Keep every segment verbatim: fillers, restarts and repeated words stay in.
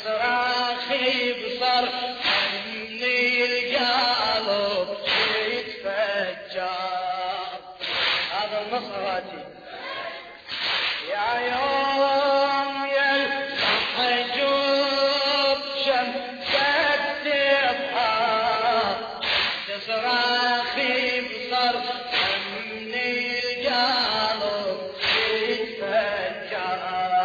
صراخي بصر مني القلب يتفجر. هذا النصراتي يا يوم يلمح جوب شمسك تظهر تصراخي بصر مني القلب يتفجر.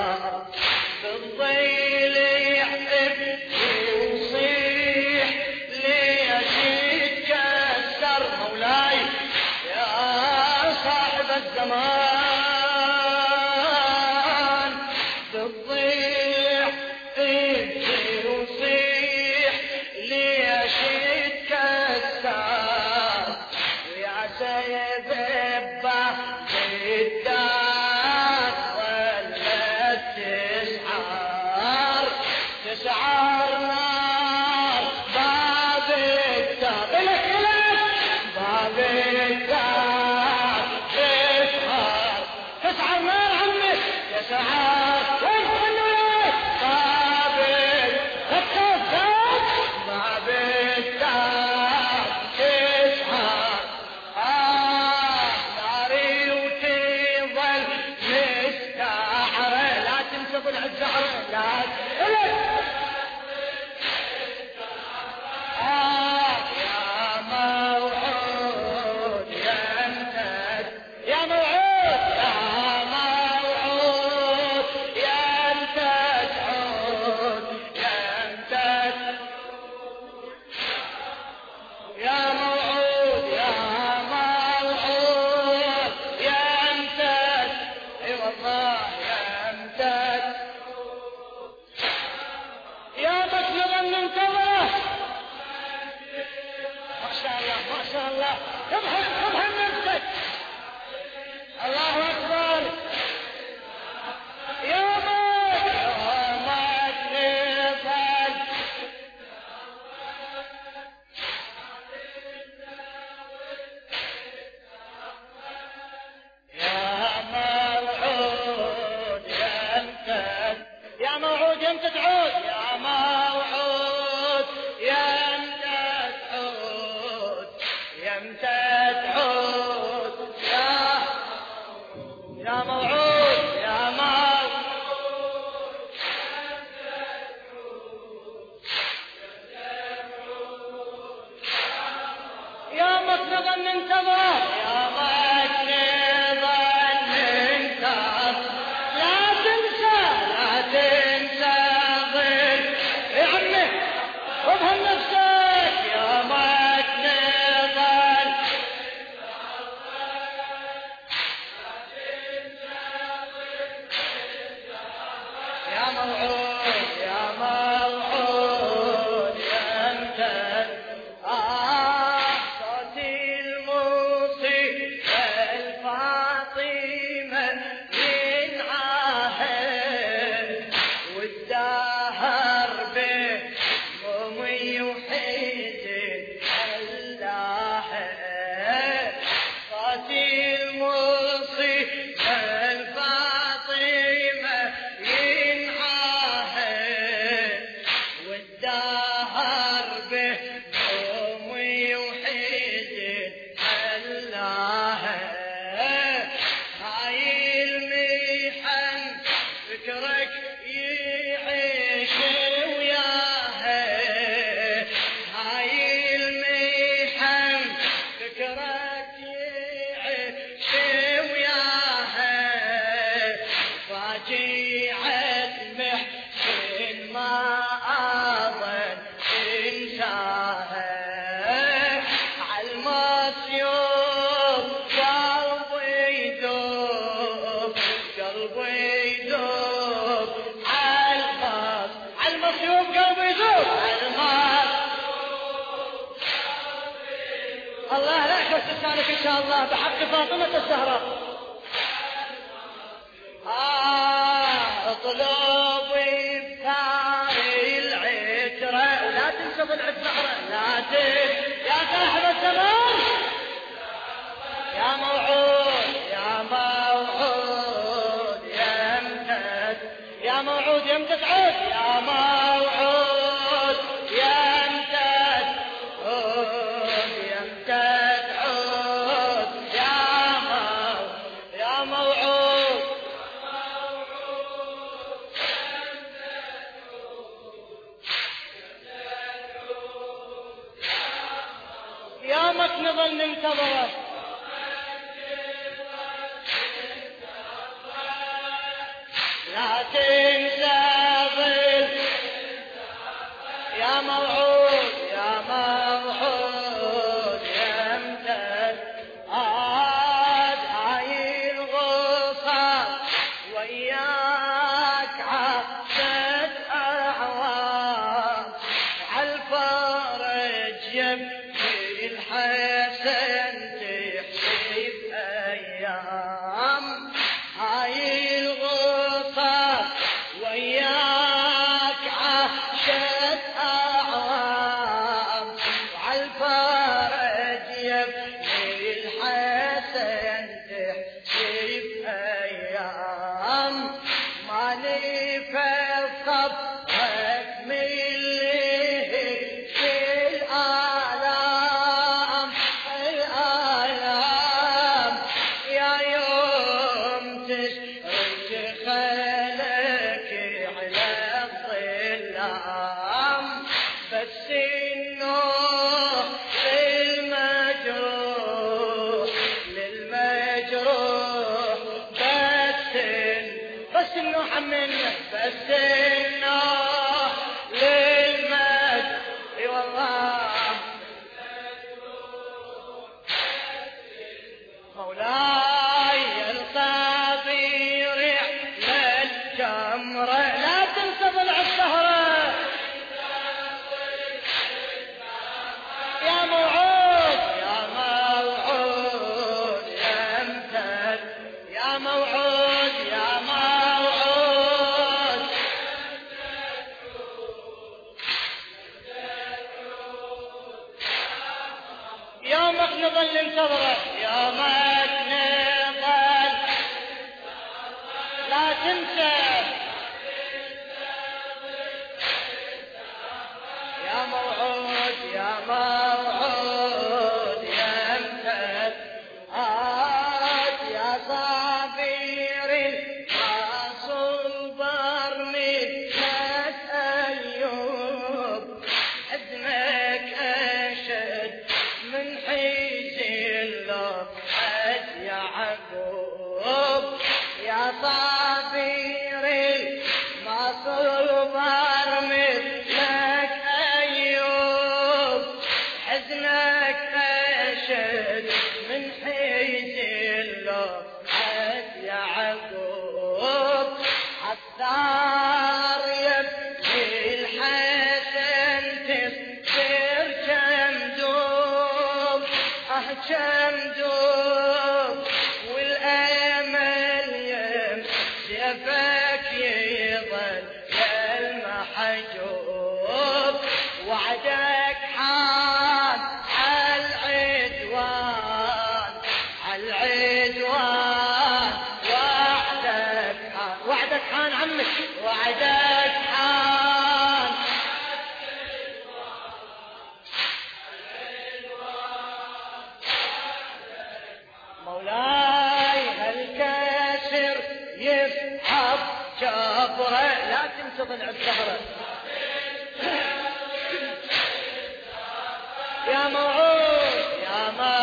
بالضيل يحب يصيح ليش يتكسر مولاي يا صاحب الزمان. تسعر نار باب الدار إلك إلك باب الدار تسعر تسعر نار عمي تسعر باب الدار باب الدار تسعر. آه ناري وتظل مستعرة لا تنسى ضلع الزهرة لا إلك الله لا يحبس لسانك إن شاء الله بحق فاطمة الزهراء. آه اطلبي بثاري العترة ولا تنسى ضلع الزهرة لا تنسى يا صاحب الزمان يا موعود يا موعود يا امتد يا موعود يا امتد عود يا موعود لا تنسى ظل يا موعود يا موعود يمتد عاد هاي الغصة وياك عدت أعوام عالفرج يبكي الحسن تحسب أيام هاي الغصة وياك عدت أعوام وعالفرج يبكي الحسن تحسب أيام مالي فالصبرك مليه في الآلام الآلام يا يوم تشرج خلك على الظلام بس النور للمجروح للمجروح بس بس النوح منه بس النوح للمجروح اي والله مولاي القبير للجمرة لا تنسى ضلع السهرة يا موعود يا موعود يمتد يا موعود يا موعود يومك نظل ننتظره يومك نظل لا تنسى يا موعود يا موعود يمتد عاد يا صابر الراس البرمي لك أيوب حزنك أشد من حيز اللوحة يا عقوب يا صابر الراس البرمي لك أيوب حزنك أشد من حيز اللوحة يا عقوب عالثار يبكي الحسن تصير كم دوب اه كم دوب والأمل يمسفك يظل كالمحجوب وعدك حان عالعدوان عالعدوان وعدك حان وعدك حان عمك وعدك حان مولاي هالكسر يسحب جبره لا تنسى ضلع السهرة يا موعود يا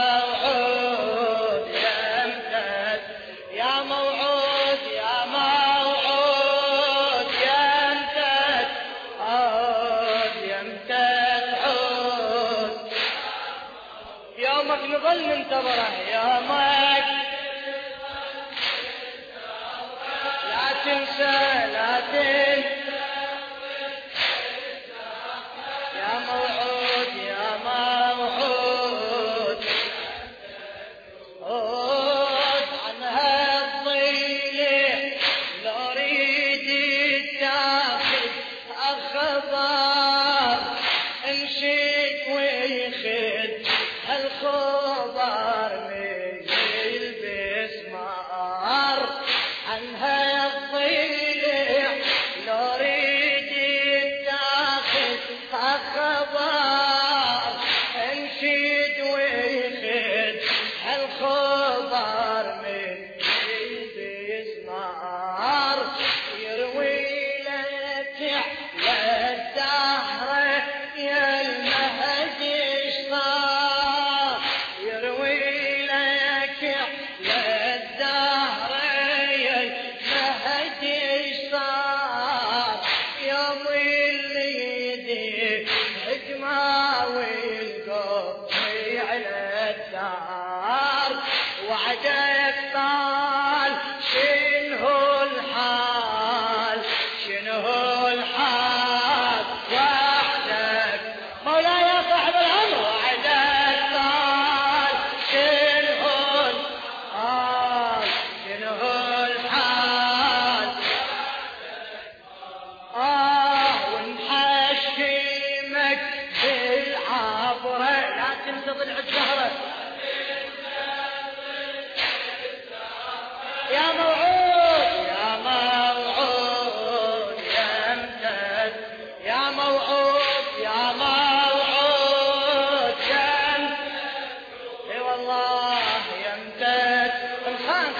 موعود يمتد يا موعود يا موعود يمتد عود يمتد عود يومك نظل ننتظره يومك لا تنسى لا تنسى يا موعود يا موعود عود عن هالضيلة لو اريد تاخذ اخبار امشيك ويخد هالخبر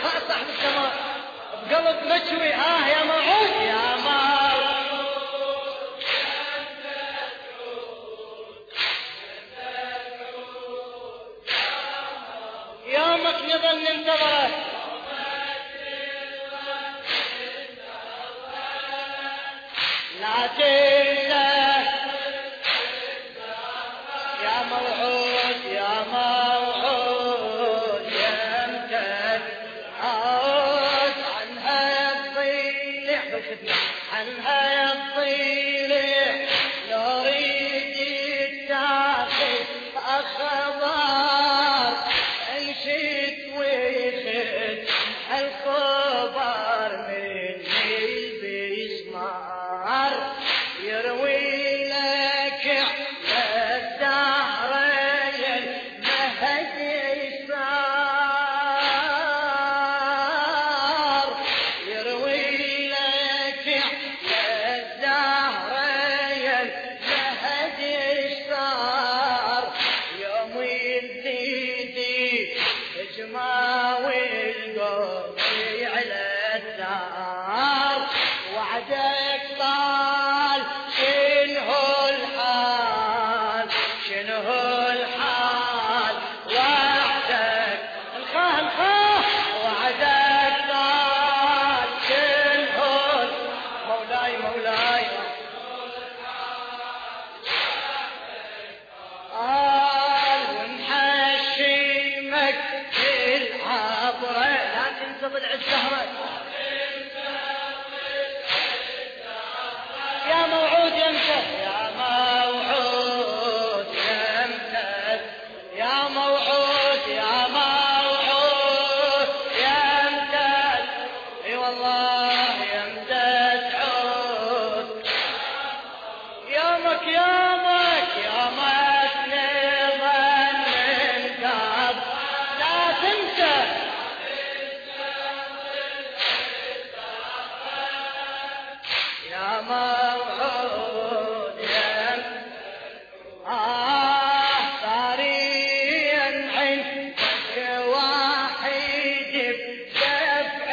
صاحب السماء بقلب مشوي آه يا موعود يا موعود يومك نظل ننتظرك لا تنسى يا موعود يا موعود يمتد عود عنها الضيلع عنها الضيلع لو ريد تاخذ أخبار انشد ويخد الخبر من البسمار يروي لك على الدهر المهد صار يروي لك على الدهر المهد صار يوم الديدي اجمع والقوم على الدار وعدك طال شنو الحال شنو الحال وعدك الخاه الخاه وعدك طال شنو مولاي مولاي قال ونحشمك العبرة لا تنسى ضلع الزهرة يا موعود يمتد يا موعود يمتد يا موعود يا موعود يمتد اي والله يمتد عود يومك يومك يومك نظن ننتظر لا تنسى يا موعود يا آه طريا عندك واحد بدفع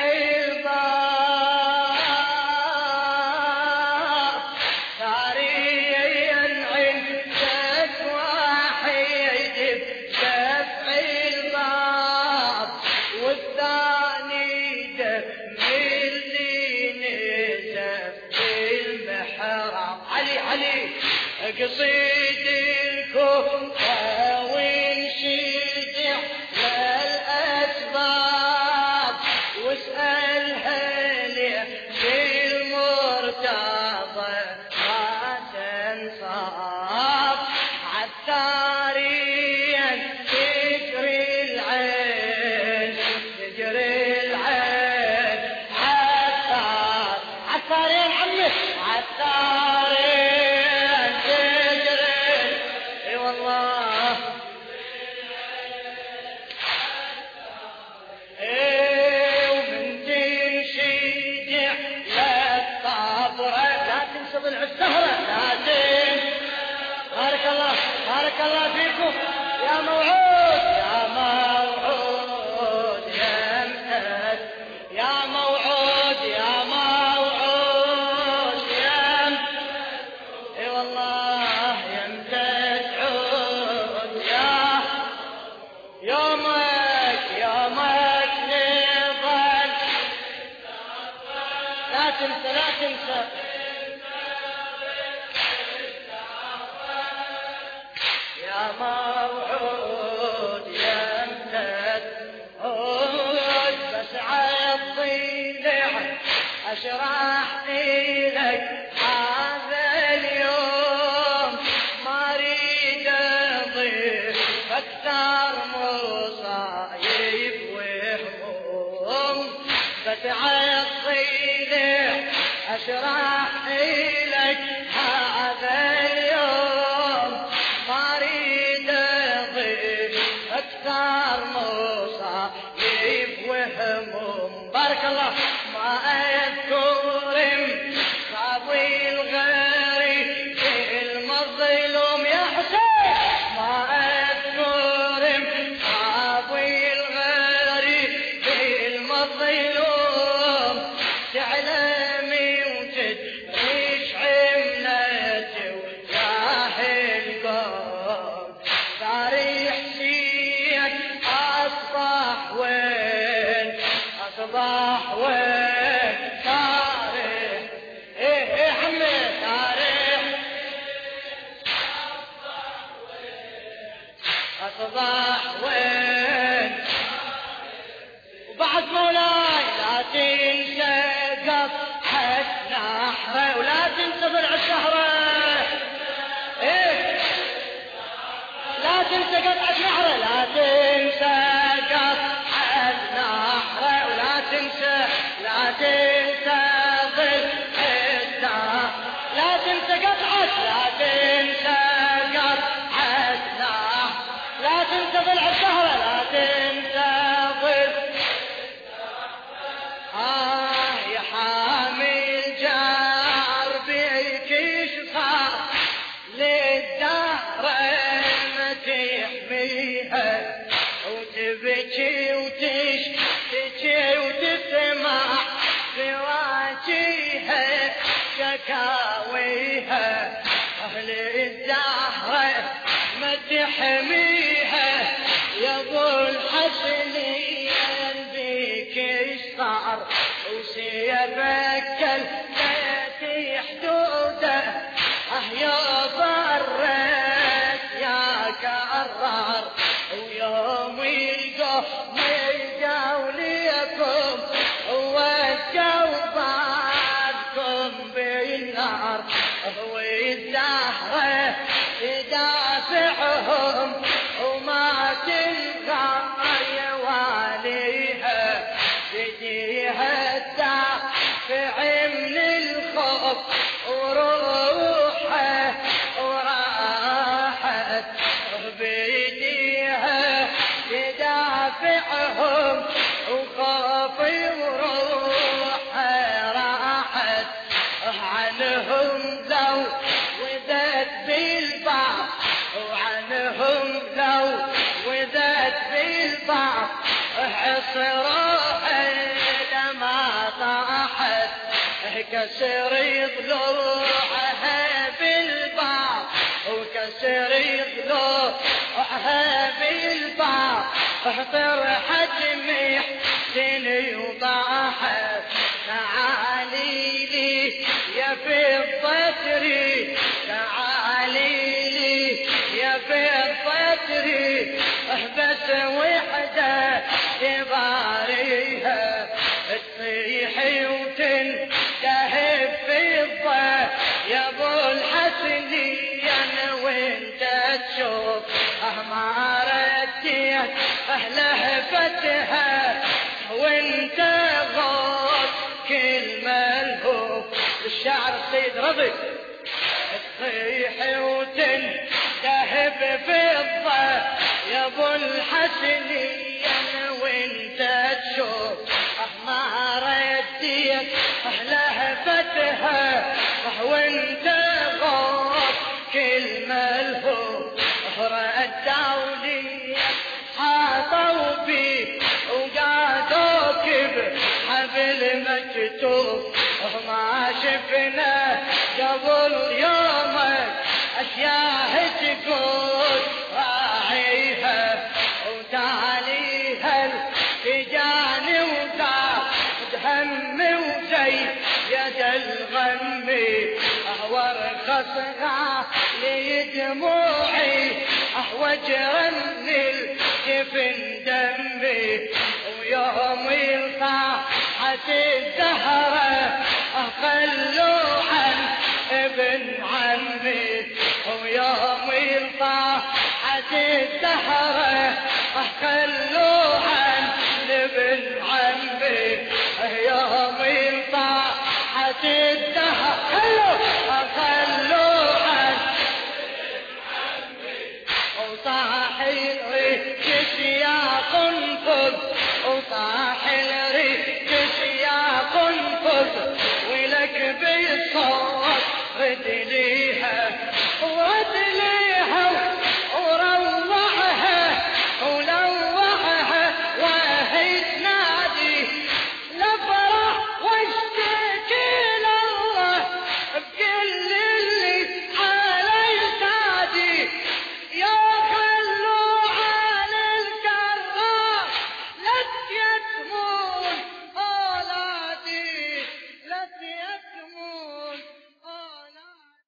الباب طريا عندك واحد بدفع الباب والثاني دم اللي نزف المحراب علي علي قصيد الكوفة وانشدع للأسباب واسألها ليه في المرتضى ما تنصاب عالثاريا تجري العين تجري العين عالثار عالثارين عمي عالثارين تجري اي والله ايه ومن تنشدع للطبرة لا تنسى ضلع الزهرة لا تنسى بارك الله بارك الله فيكم يا موعود يا موعود يمتد يا موعود يا موعود يمتد اي والله يمتد عود يا يومك يومك نظل لا تنسى لا تنسى يا موعود يمتد عود بس عالضيلع اشرح لك هذا اليوم ما اريد اضيف اكثر مصايب وهموم بس عالضيلع اشرح لك هذا اليوم ما اريد اضيف اكثر مصايب وهموم بارك الله ما اذكر صابي الغاري المظلوم يا حسين ما اذكر صابي الغاري مظلوم تعلمي وتدريش عملتي وياه القوم صار حسين أصبح وين أصبح وين صار إيه إيه حمد صار أصبح وين وبعد مولاي لا تنسى قطعة نحره ولا تنسى ضلع الشهرة إيه لا تنسى قطعة نحره لا تنسى قطعة نحره ولا تنسى لا تنسى ضلع الدهر لا تنسى قطعة لا تنسى قطعة نحره لا تنسى ضلع الشهرة لا تنسى ضلع آه يا حامي الجار بيك صار للدهر ما تحميها وتبكي وتشتكي وتسمع بواجيها شكاويها أهل الدهر ما تحميها يا ابو الحسنين بيك صار وسيبك البيت حدوده اه يا برت يا كرار ويوم القوم يلقوا ليكم وجوا بعضكم بالنار والدهر تدافعهم وما تلقى يواليها بديها الدافع من الخوف وروحه وراحت بديها تدافعهم وخوفي وروحه راحت عنهم لو وذات بالبعض وعنهم لو وذات بالبعض حصروها لما طاحت كسر ضلوعها بالبعض وكسر ضلوعها بالبعض طرحت محسن وضاحت تعالي لي يا فضتري تعالي لي يا فضتري بس وحدة تباريها تصيحي وتنتهب فضة يا ابو الحسنين وانت تشوف ما رديت لهفتها وانت غوص كل ملهوف الشعر السيد رضي تصيحي وتنتهب فضة يا ابو الحسنين وانت تشوف ما رديت لهفتها وانت غوص كل ملهوف ردوا لي حاطوا بي وقعدوا كبر حبل مكتوب ما شفنا قبل يومك اشياء تقول راعيها وتاليها التجاني وتهم وزي يد الغم وارخصها لي دموعي وجرا للجفن دمي ويوم القاحة الزهرة خلوا عن ابن عمي ويوم القاحة الزهرة خلوا عن ابن عمي يوم القاحة الزهرة خلوا عن وطاح الريح يا قنفذ وطاح الريح يا قنفذ ولك بالصوت ردلي